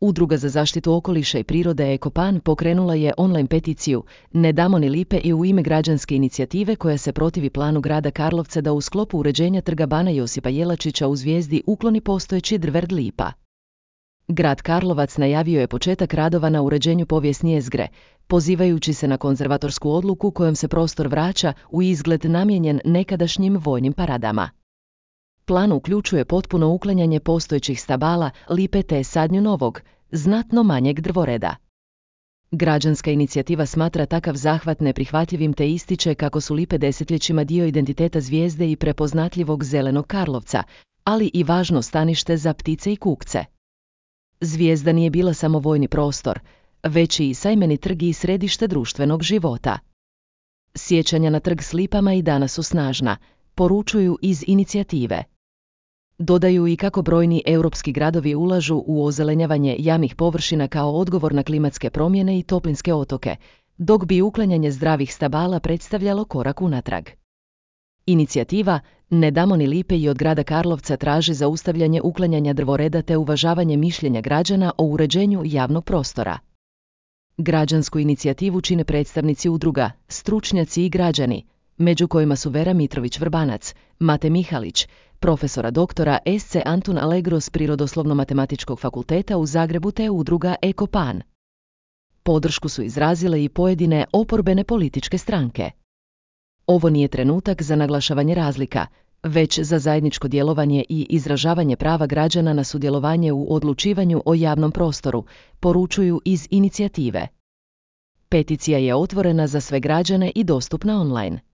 Udruga za zaštitu okoliša i prirode Ekopan pokrenula je online peticiju Ne damo ni lipe i u ime građanske inicijative koja se protivi planu grada Karlovca da u sklopu uređenja trga Bana Josipa Jelačića u Zvijezdi ukloni postojeći drver lipa. Grad Karlovac najavio je početak radova na uređenju povijesne jezgre, pozivajući se na konzervatorsku odluku kojom se prostor vraća u izgled namijenjen nekadašnjim vojnim paradama. Plan uključuje potpuno uklanjanje postojećih stabala, lipe te sadnju novog, znatno manjeg drvoreda. Građanska inicijativa smatra takav zahvat neprihvatljivim te ističe kako su lipe desetljećima dio identiteta Zvijezde i prepoznatljivog zelenog Karlovca, ali i važno stanište za ptice i kukce. Zvijezda nije bila samo vojni prostor, već i sajmeni trg i središte društvenog života. Sjećanja na trg s lipama i danas su snažna, poručuju iz inicijative. Dodaju i kako brojni europski gradovi ulažu u ozelenjavanje javnih površina kao odgovor na klimatske promjene i toplinske otoke, dok bi uklanjanje zdravih stabala predstavljalo korak unatrag. Inicijativa Ne damo ni lipe i od grada Karlovca traži zaustavljanje uklanjanja drvoreda te uvažavanje mišljenja građana o uređenju javnog prostora. Građansku inicijativu čine predstavnici udruga, stručnjaci i građani, među kojima su Vera Mitrović-Vrbanac, Mate Mihalić, profesora doktora SC Antun Allegro s Prirodoslovno-matematičkog fakulteta u Zagrebu te udruga Ekopan. Podršku su izrazile i pojedine oporbene političke stranke. Ovo nije trenutak za naglašavanje razlika, već za zajedničko djelovanje i izražavanje prava građana na sudjelovanje u odlučivanju o javnom prostoru, poručuju iz inicijative. Peticija je otvorena za sve građane i dostupna online.